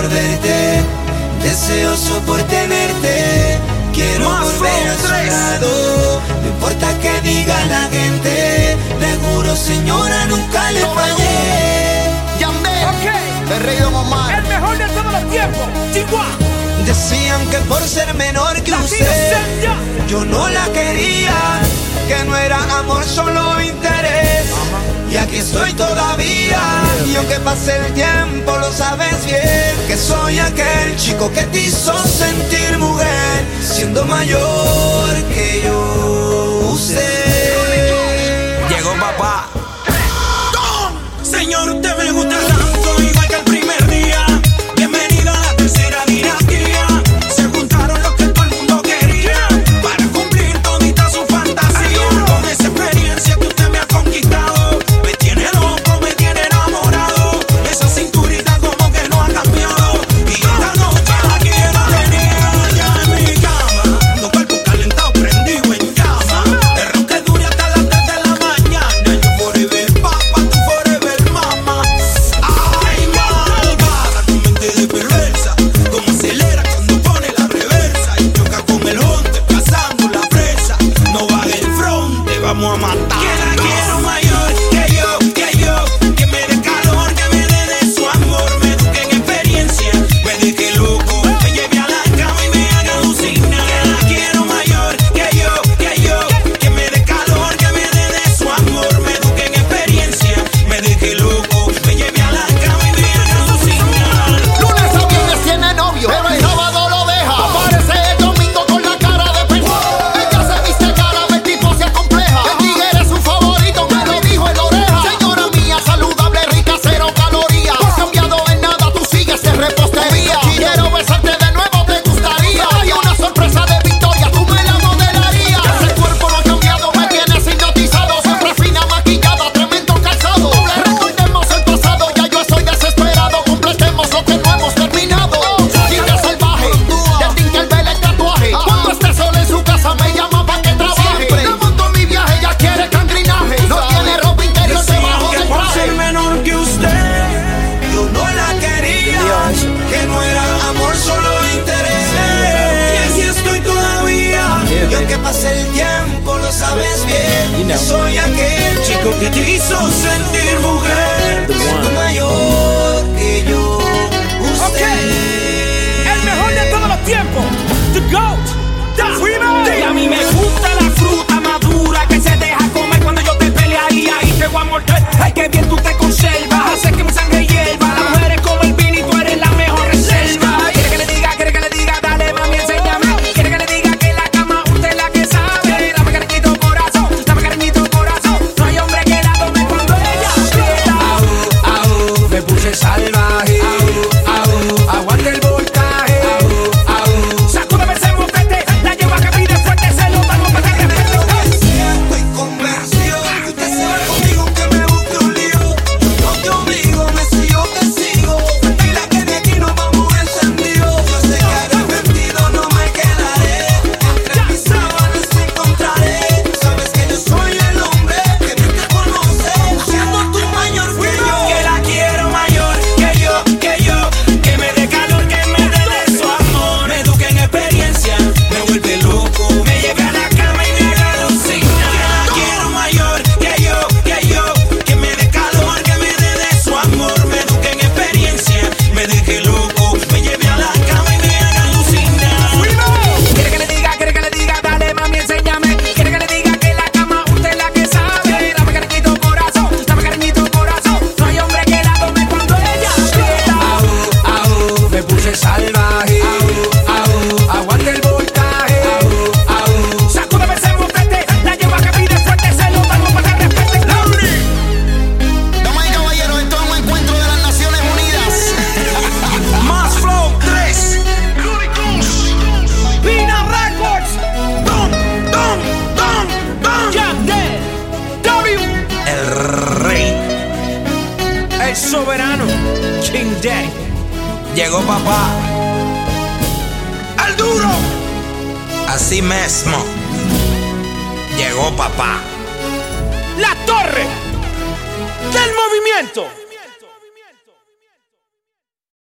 por verte, deseoso por tenerte. Quiero volver a su lado, no importa que diga la gente. Le juro, señora, nunca le fallé. Yandel, el rey de Omar, el mejor de todos los tiempos, Chihuahua. Decían que por ser menor que usted yo no la quería, que no era amor, solo interés. Y aquí estoy todavía, y aunque pase el tiempo lo sabes bien, que soy aquel chico que te hizo sentir mujer, siendo mayor que yo. Usted llegó papá. Señor, usted me gusta tanto, igual que el primer día. Bienvenido a la tercera dinastía. Se juntaron los que todo el mundo quería para cumplir todita su fantasía. Con esa experiencia que usted me ha conquistado, me tiene loco, me tiene enamorado. Esa cinturita como que no ha cambiado, y esta noche la quiero tener allá en mi cama. Los cuerpos calentados, prendido en llama. El rock que dure hasta las 3 de la mañana. Yo forever papa, tú forever mama. Ay, malvada, tu mente de perversa, como acelera cuando pone la reversa y choca con el honte, pasando la fresa. No va del fronte, vamos a matar. Que la quiero mayor que yo, que me dé calor, que me dé de su amor, me eduque en experiencia, me deje loco, me lleve a la cama y me haga alucinar. Que la quiero mayor que yo, que me dé calor, que me dé de su amor, me eduque en experiencia, me deje loco, me lleve a la cama y me haga alucinar. lunes a viernes tiene novio, pero el sábado lo deja. Aparece el domingo con la cara de pendejo. Ella se viste cara, el tipo se acompleja. El tigre es su favorito, me lo dijo en la oreja. Señora mía, saludable, rica, cero calorías. No has cambiado en nada, tú sigues en repostería. Quiero besarte de nuevo, te gustaría. Hay una sorpresa de victoria, tú me la modelarías. Ese cuerpo no ha cambiado, me tienes hipnotizado. Siempre fina, maquillada, tremendo calzado. Recordemos el pasado, ya yo estoy desesperado. Completemos lo que no hemos terminado. Chica salvaje, de Tinkerbell el tatuaje. Cuando esté sola en su casa me llama pa' que trabaje. Le monto mi viaje, ya quiere cangrinaje. No tiene ropa interior debajo Que del por ser traje. menor que usted, yo no la quería, que no era amor, solo interés. y así estoy todavía. Y aunque pase el tiempo lo sabes bien, que soy aquel chico Que te hizo sentir mujer. siendo mayor que yo. Usted El mejor de todos los tiempos, The GOAT, Y a mí me gusta la fruta madura que se deja comer cuando yo te pelearía y te voy a morder. Ay, que bien tú te conservas, hace que mi sangre hierva. La mujer es como el vino y tú eres la mejor reserva. Quiere que le diga, dale mami, enséñame. Quiere que le diga que la cama usted es la que sabe. Dame cariñito corazón, no hay hombre que la tome cuando ella quiera. Me puse salvaje. Aguante el voltaje. Sacúdeme ese mofete, la llevo a que pide fuerte, se lo damos para que respete. estoy convencido que usted se va conmigo, que me busque un lío. Yo no te obligo, me sigo, te sigo. Tranquila que de aquí nos vamos encendidos. Yo sé que arrepentido no me quedaré. Entre mis sábanas me encontraré. Sabes que yo soy el hombre que tú te conoces, siendo tú mayor que yo. Que la quiero mayor que yo, que me dé calor, que me dé de su amor, me eduque en experiencia, me vuelve loco, me lleve a la cama y me haga alucinar. Que la quiero mayor que yo, que me dé calor, que me dé de su amor, me eduque en experiencia, me deje loco, me lleve a la cama y me haga alucinar. Quiere que le diga, dale mami, enséñame. Quiere que le diga que la cama usted es la que sabe. Dame cariñito corazón, no hay hombre que la tome cuando ella quiera. Me puse salvaje. Aguante el voltaje. Sacúdeme ese mofete, la llevo a que pide fuerte, se lo damos para que respete. Damas y caballeros, esto es un encuentro de las Naciones Unidas. Más Flow 3. Pina Records, Yandel, W, El rey. el soberano, King Day. Llegó papá. Al duro. Así mismo. Llegó papá. La torre del movimiento.